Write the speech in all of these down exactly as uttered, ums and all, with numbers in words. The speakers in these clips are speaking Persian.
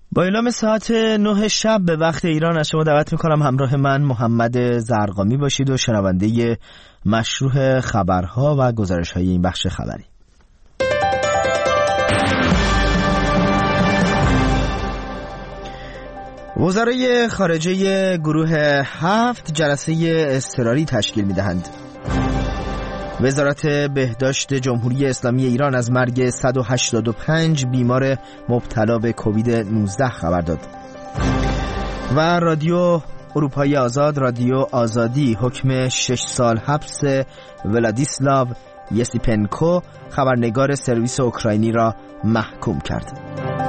با اعلام ساعت نه شب به وقت ایران از شما دعوت میکنم همراه من محمد زرقامی باشید و شنونده مشروع خبرها و گزارش‌های این بخش خبری. وزرای خارجه گروه هفت جلسه اضطراری تشکیل میدهند. وزارت بهداشت جمهوری اسلامی ایران از مرگ صد و هشتاد و پنج بیمار مبتلا به کووید نوزده خبر داد. و رادیو اروپای آزاد، رادیو آزادی، حکم شش سال حبس ولادیسلاو یسیپنکو خبرنگار سرویس اوکراینی را محکوم کرد.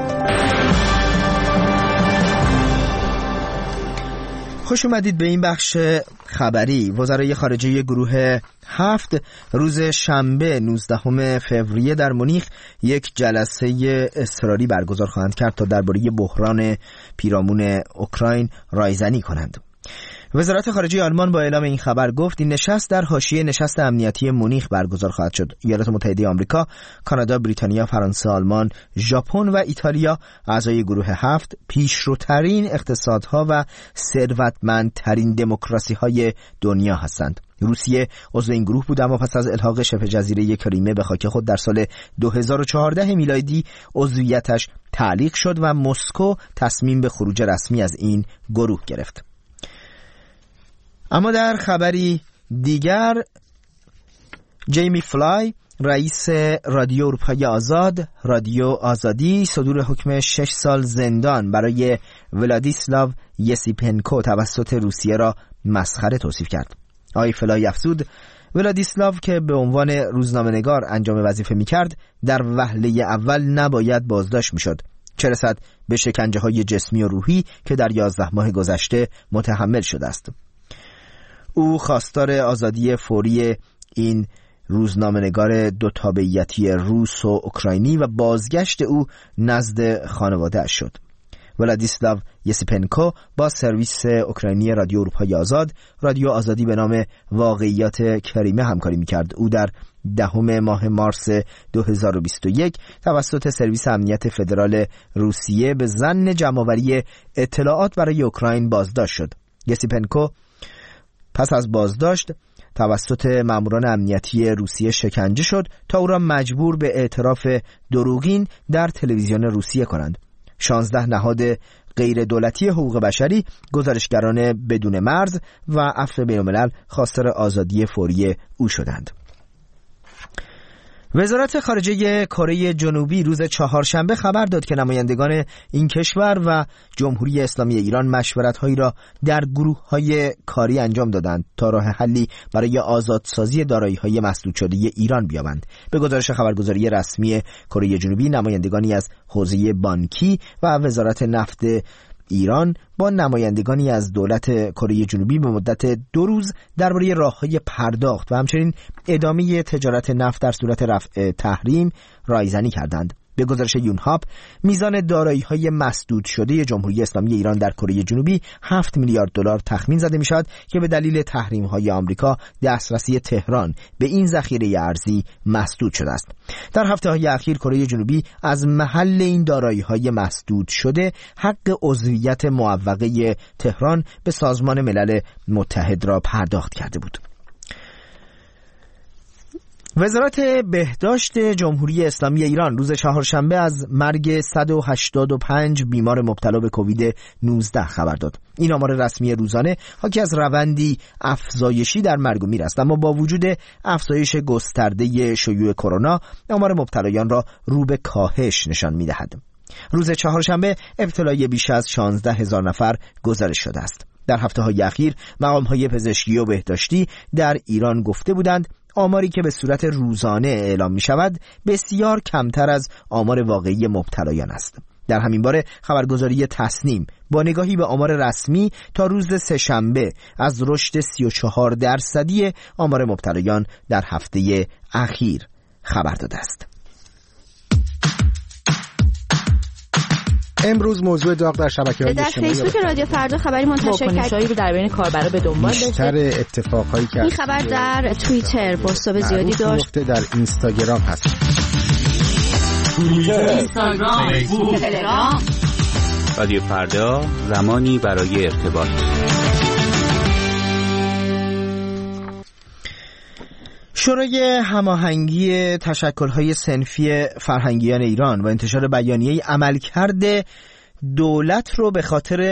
خوش اومدید به این بخش خبری. وزرای خارجه گروه هفت روز شنبه نوزدهم فوریه در مونیخ یک جلسه اضطراری برگزار خواهند کرد تا درباره بحران پیرامون اوکراین رایزنی کنند. وزارت خارجه آلمان با اعلام این خبر گفت این نشست در حاشیه نشست امنیتی مونیخ برگزار خواهد شد. ایالات متحده آمریکا، کانادا، بریتانیا، فرانسه، آلمان، ژاپن و ایتالیا اعضای گروه هفت پیشروترین اقتصادها و ثروتمندترین دموکراسی‌های دنیا هستند. روسیه عضو این گروه بود، اما پس از الحاق شبه جزیره کریمه به خاک خود در سال دو هزار و چهارده میلادی عضویتش تعلیق شد و مسکو تصمیم به خروج رسمی از این گروه گرفت. اما در خبری دیگر، جیمی فلای رئیس رادیو اروپای آزاد، رادیو آزادی، صدور حکم شش سال زندان برای ولادیسلاو یسیپنکو توسط روسیه را مسخره توصیف کرد. آقای فلای افزود ولادیسلاو که به عنوان روزنامه‌نگار انجام وظیفه می‌کرد در وهله اول نباید بازداشت می‌شد، چه رسد به شکنجه‌های جسمی و روحی که در یازده ماه گذشته متحمل شده است. او خواستار آزادی فوری این روزنامه‌نگار دو تابعیتی روس و اوکراینی و بازگشت او نزد خانواده اش شد. ولادیسلاو یسیپنکو با سرویس اوکراینی رادیو اروپای آزاد، رادیو آزادی به نام واقعیات کریمه همکاری می‌کرد. او در دهم ماه مارس دو هزار و بیست و یک توسط سرویس امنیت فدرال روسیه به ظن جمع‌آوری اطلاعات برای اوکراین بازداشت شد. یسیپنکو پس از بازداشت توسط ماموران امنیتی روسیه شکنجه شد تا او را مجبور به اعتراف دروغین در تلویزیون روسیه کنند. شانزده نهاد غیر دولتی حقوق بشری، گزارشگران بدون مرز و عفو بین‌الملل خواستار آزادی فوری او شدند. وزارت خارجه کره جنوبی روز چهارشنبه خبر داد که نمایندگان این کشور و جمهوری اسلامی ایران مشورت‌هایی را در گروه‌های کاری انجام دادند تا راه حلی برای آزادسازی دارایی‌های مسدود شده ایران بیابند. به گزارش خبرگزاری رسمی کره جنوبی، نمایندگانی از حوزه بانکی و وزارت نفت ایران با نمایندگانی از دولت کره جنوبی به مدت دو روز درباره راه‌های پرداخت و همچنین ادامه تجارت نفت در صورت رفع تحریم رایزنی کردند. به گزارش یونهاپ، میزان دارایی‌های مسدود شده جمهوری اسلامی ایران در کره جنوبی هفت میلیارد دلار تخمین زده می‌شود که به دلیل تحریم‌های آمریکا دسترسی تهران به این ذخیره ارزی مسدود شده است. در هفته‌های اخیر کره جنوبی از محل این دارایی‌های مسدود شده حق عضویت معوقه تهران به سازمان ملل متحد را پرداخت کرده بود. وزارت بهداشت جمهوری اسلامی ایران روز چهارشنبه از مرگ صد و هشتاد و پنج بیمار مبتلا به کووید نوزده خبر داد. این آمار رسمی روزانه حاکی از روندی افزایشی در مرگ و میر است، اما با وجود افزایش گسترده شیوع کرونا، آمار مبتلایان را رو به کاهش نشان می‌دهد. روز چهارشنبه ابتلای بیش از شانزده هزار نفر گزارش شده است. در هفته‌های اخیر مقام‌های پزشکی و بهداشتی در ایران گفته بودند آماری که به صورت روزانه اعلام می شود بسیار کمتر از آمار واقعی مبتلایان است. در همین باره خبرگزاری تصنیم با نگاهی به آمار رسمی تا روز سه‌شنبه از رشد سی و چهار درصدی آمار مبتلایان در هفته اخیر خبر داده است. امروز موضوع داغ در شبکه‌های اجتماعی در فیسبوک رادیو فردا خبری منتشر کرد رو در بین کاربرا به دنبال داشته. بیشتر اتفاقایی که این خبر در توییتر پست‌های زیادی داشت. در اینستاگرام هست. توییتر، اینستاگرام، فیسبوک، تلگرام رادیو فردا، زمانی برای ارتباط. شورای هماهنگی تشکل‌های صنفی فرهنگیان ایران و انتشار بیانیه عملکرد دولت رو به خاطر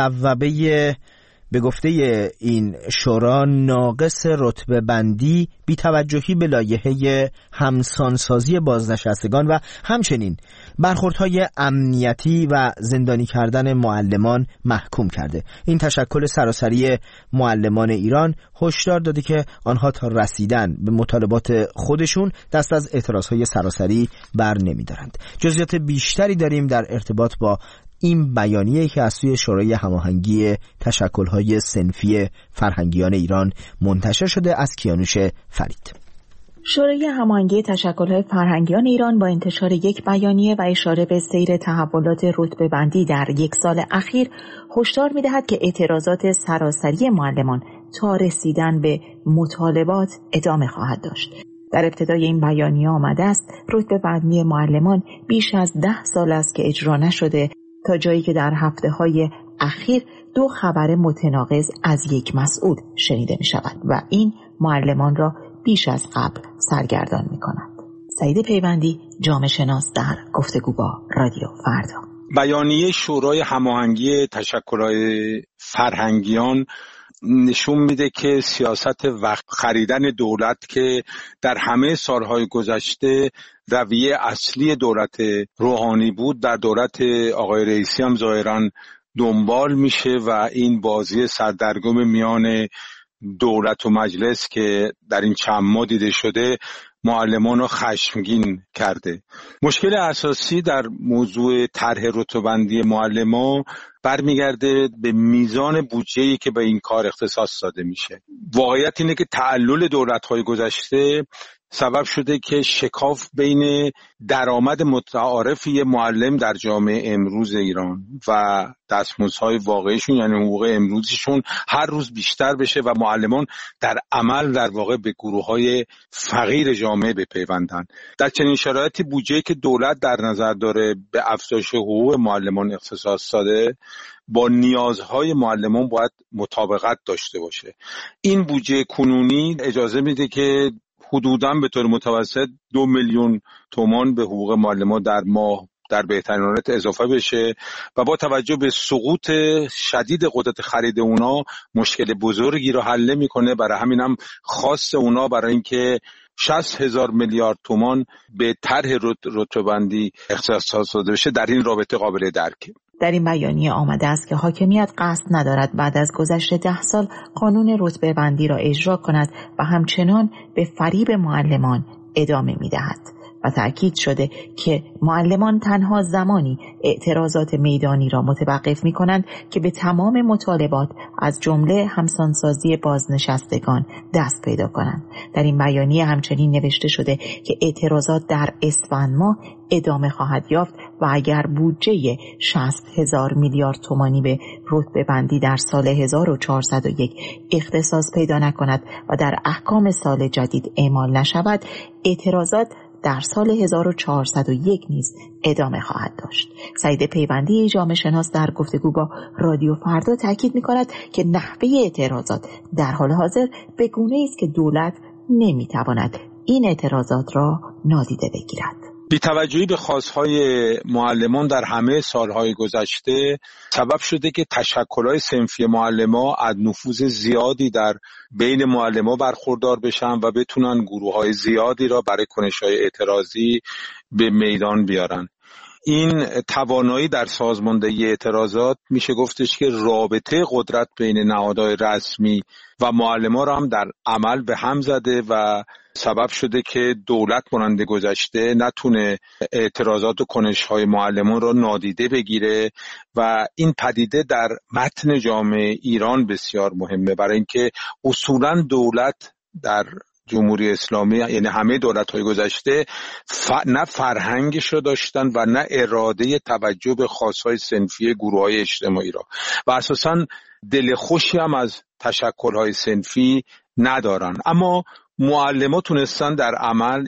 مصوبه به گفته این شورا ناقص رتبه بندی، بی‌توجهی به لایحه همسانسازی بازنشستگان و همچنین برخوردهای امنیتی و زندانی کردن معلمان محکوم کرده. این تشکل سراسری معلمان ایران هشدار داده که آنها تا رسیدن به مطالبات خودشون دست از اعتراضهای سراسری بر نمی‌دارند. جزئیات بیشتری داریم در ارتباط با این بیانیه که از سوی شورای هماهنگی تشکل‌های صنفی فرهنگیان ایران منتشر شده. از کیانوش فرید. شورای هماهنگی تشکل‌های فرهنگیان ایران با انتشار یک بیانیه و اشاره به سیر تحولات رتبه‌بندی در یک سال اخیر هشدار می‌دهد که اعتراضات سراسری معلمان تا رسیدن به مطالبات ادامه خواهد داشت. در ابتدای این بیانیه آمده است رتبه‌بندی معلمان بیش از ده سال است که اجرا نشده، تا جایی که در هفته‌های اخیر دو خبر متناقض از یک مسئول شنیده می شود و این معلمان را بیش از قبل سرگردان می کند. سعید پیوندی، جامعه شناس، در گفتگو با رادیو فردا. بیانیه شورای هماهنگی تشکل‌های فرهنگیان نشون میده که سیاست وقت خریدن دولت که در همه سالهای گذشته رویه اصلی دولت روحانی بود، در دولت آقای رئیسی هم ظاهراً دنبال میشه و این بازی سردرگم میان دولت و مجلس که در این چند ماه دیده شده معلمان رو خشمگین کرده. مشکل اساسی در موضوع طرح رتبه‌بندی معلمان برمیگرده به میزان بودجه‌ای که به این کار اختصاص داده میشه. واقعیت اینه که تعلل دولت‌های گذشته سبب شده که شکاف بین درآمد متعارف یه معلم در جامعه امروز ایران و دستمزدهای واقعیشون، یعنی حقوق امروزیشون، هر روز بیشتر بشه و معلمان در عمل در واقع به گروه‌های فقیر جامعه بپیوندن. در چنین شرایطی بودجه‌ای که دولت در نظر داره به افزایش حقوق معلمان اختصاص داده با نیازهای معلمان باید مطابقت داشته باشه. این بودجه کنونی اجازه میده که حدوداً به طور متوسط دو میلیون تومان به حقوق معلمان در ماه در بهترین حالت اضافه بشه و با توجه به سقوط شدید قدرت خرید اونا مشکل بزرگی رو حل میکنه. برای همین هم خواست اونا برای اینکه شصت هزار میلیارد تومان به طرح رتبه‌بندی اختصاص داده بشه در این رابطه قابل درکه. در این بیانیه آمده است که حاکمیت قصد ندارد بعد از گذشت ده سال قانون رتبه‌بندی را اجرا کند و همچنان به فریب معلمان ادامه می‌دهد و تأکید شده که معلمان تنها زمانی اعتراضات میدانی را متوقف می‌کنند که به تمام مطالبات از جمله همسانسازی بازنشستگان دست پیدا کنند. در این بیانیه همچنین نوشته شده که اعتراضات در اسفند ماه ادامه خواهد یافت و اگر بودجه شصت هزار میلیارد تومانی به رتبه‌بندی در سال هزار و چهارصد و یک اختصاص پیدا نکند و در احکام سال جدید اعمال نشود، اعتراضات در سال هزار و چهارصد و یک نیز ادامه خواهد داشت. سعید پیوندی، جامعه شناس، در گفتگو با رادیو فردا تاکید می‌کند که نحوه اعتراضات در حال حاضر به گونه‌ای است که دولت نمی‌تواند این اعتراضات را نادیده بگیرد. بی‌توجهی به خواست‌های معلمان در همه سالهای گذشته سبب شده که تشکل‌های صنفی معلمان از نفوذ زیادی در بین معلمان برخوردار بشن و بتونن گروه‌های زیادی را برای کنش‌های اعتراضی به میدان بیارن. این توانایی در سازماندهی اعتراضات میشه گفتش که رابطه قدرت بین نهادهای رسمی و معلمان را هم در عمل به هم زده و سبب شده که دولت مانند گذشته نتونه اعتراضات و کنش‌های معلمان را نادیده بگیره و این پدیده در متن جامعه ایران بسیار مهمه، برای اینکه اصولاً دولت در جمهوری اسلامی، یعنی همه دولت‌های گذشته، ف... نه فرهنگش رو داشتن و نه اراده توجه به خواست‌های صنفی گروه‌های اجتماعی را و اساساً دل خوشی هم از تشکل‌های صنفی ندارن. اما معلمان تونستن در عمل این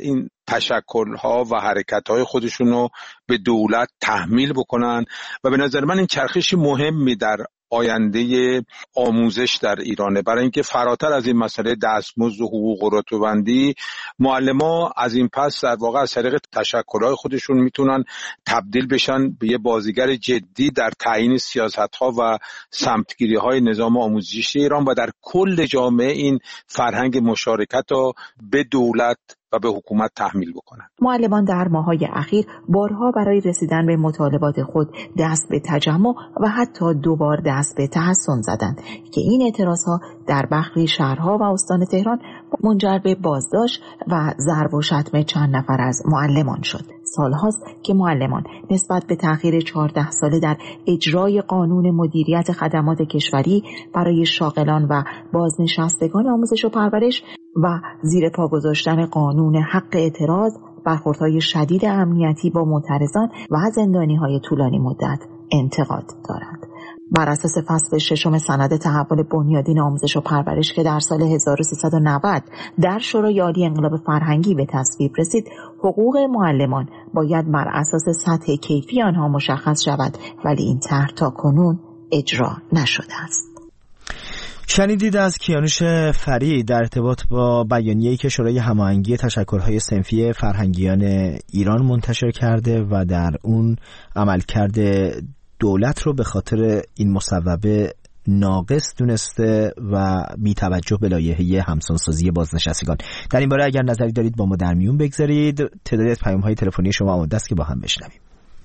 تشکل‌ها و حرکت‌های خودشون رو به دولت تحمیل بکنن و به نظر من این چرخشی مهمی در آینده آموزش در ایرانه، برای اینکه فراتر از این مسئله دستمزد و حقوق و رتبه‌بندی، معلم‌ها از این پس در واقع از طریق تشکل‌های خودشون میتونن تبدیل بشن به یه بازیگر جدی در تعیین سیاست‌ها و سمتگیری‌های نظام آموزشی ایران و در کل جامعه این فرهنگ مشارکت رو به دولت و به حکومت تحمیل بکنند. معلمان در ماه‌های اخیر بارها برای رسیدن به مطالبات خود دست به تجمع و حتی دوبار دست به تحصن زدند که این اعتراضها در برخی شهرها و استان تهران منجر به بازداشت و ضرب و شتم چند نفر از معلمان شد. سالهاست که معلمان نسبت به تأخیر چهارده ساله در اجرای قانون مدیریت خدمات کشوری برای شاغلان و بازنشستگان آموزش و پرورش و زیر پا گذاشتن قانون حق اعتراض، برخوردهای شدید امنیتی با معترضان و زندانی‌های طولانی مدت انتقاد دارند. بر اساس فصل ششم سند تحول بنیادین آموزش و پرورش که در سال هزار و سیصد و نود در شورای عالی انقلاب فرهنگی به تصویب رسید، حقوق معلمان باید بر اساس سطح کیفی آنها مشخص شود، ولی این طرح تا کنون اجرا نشده است. شنیدید از کیانوش فرید در ارتباط با بیانیه‌ای که شورای هماهنگی تشکل‌های صنفی فرهنگیان ایران منتشر کرده و در اون عملکرد دولت رو به خاطر این مصوبه ناقص دونسته و بی توجه به لایحه همسانسازی بازنشستگان. در این باره اگر نظری دارید با ما در میون بگذارید. تعدادی از پیام‌های تلفنی شما آماده است که با هم بشنویم.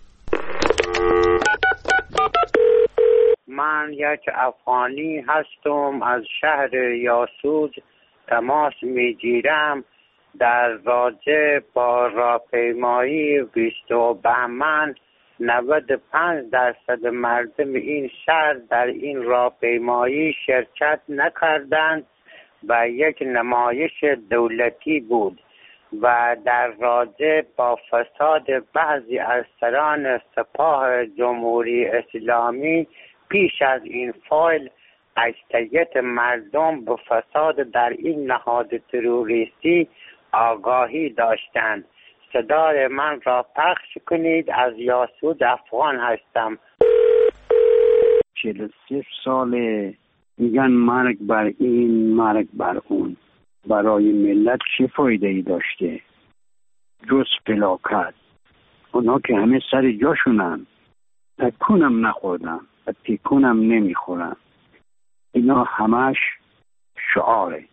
من یک افغانی هستم، از شهر یاسوج تماس میگیرم در رابطه با راهپیمایی بیست بهمن. نود و پنج درصد مردم این شهر در این راهپیمایی شرکت نکردند و یک نمایش دولتی بود و در رابطه با فساد بعضی از سران سپاه جمهوری اسلامی پیش از این فایل اکثریت مردم به فساد در این نهاد تروریستی آگاهی داشتند. صدای من را پخش کنید. از یاسود افغان هستم. چهل و سه ساله میگن مرگ بر این مرگ بر اون. برای ملت چه فایده ای داشته جز فلاکت؟ اونا که همه سر جاشونن، تکونم نخوردن و تکونم نمیخورن. اینا همش شعاره.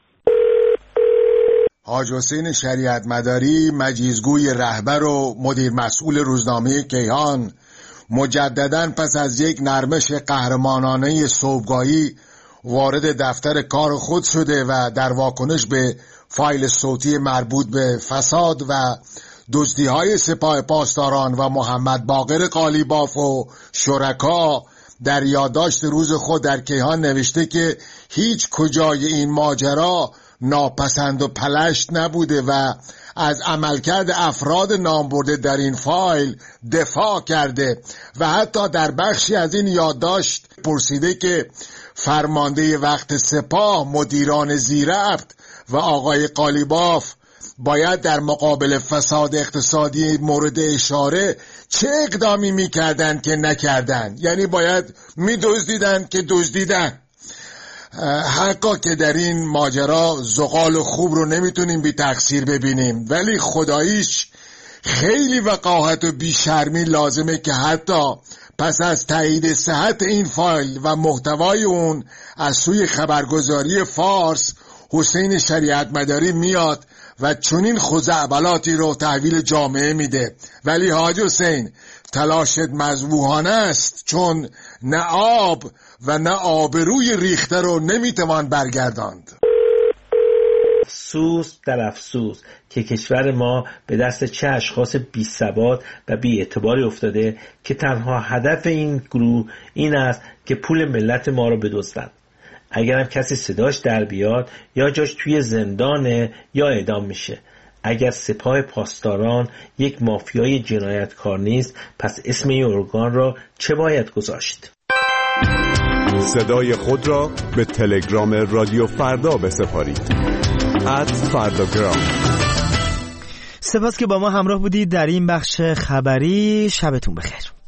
حاج حسین شریعت مداری، مجیزگوی رهبر و مدیر مسئول روزنامه کیهان، مجدداً پس از یک نرمش قهرمانانه صبحگاهی وارد دفتر کار خود شده و در واکنش به فایل صوتی مربوط به فساد و دزدی‌های سپاه پاسداران و محمد باقر قالیباف و شرکا در یادداشت روز خود در کیهان نوشته که هیچ کجای این ماجرا ناپسند و پلشت نبوده و از عملکرد افراد نامبرده در این فایل دفاع کرده و حتی در بخشی از این یادداشت پرسیده که فرمانده وقت سپاه، مدیران زیرفت و آقای قالیباف باید در مقابل فساد اقتصادی مورد اشاره چه اقدامی میکردن که نکردن، یعنی باید میدزدیدن که دزدیدن. حقا که در این ماجرا زغال خوب رو نمیتونیم بی تقصیر ببینیم، ولی خداییش خیلی وقاحت و بیشرمی لازمه که حتی پس از تایید صحت این فایل و محتوای اون از سوی خبرگزاری فارس حسین شریعت مداری میاد و چنین خزعبلاتی رو تحویل جامعه میده. ولی حاج حسین تلاشت مذبوحانه است، چون نه آب و نه آبروی ریخته رو نمیتوان برگرداند. افسوس در افسوس که کشور ما به دست چه اشخاص بی ثبات و بی اعتباری افتاده که تنها هدف این گروه این است که پول ملت ما رو بدزدند. اگرم کسی صداش در بیاد یا جاش توی زندانه یا اعدام میشه. اگر سپاه پاسداران یک مافیای جنایتکار نیست، پس اسم این ارگان را چه باید گذاشت؟ صدای خود را به تلگرام رادیو فردا بسپارید. ات فرداگرام. سپاس که با ما همراه بودید در این بخش خبری. شبتون بخیر.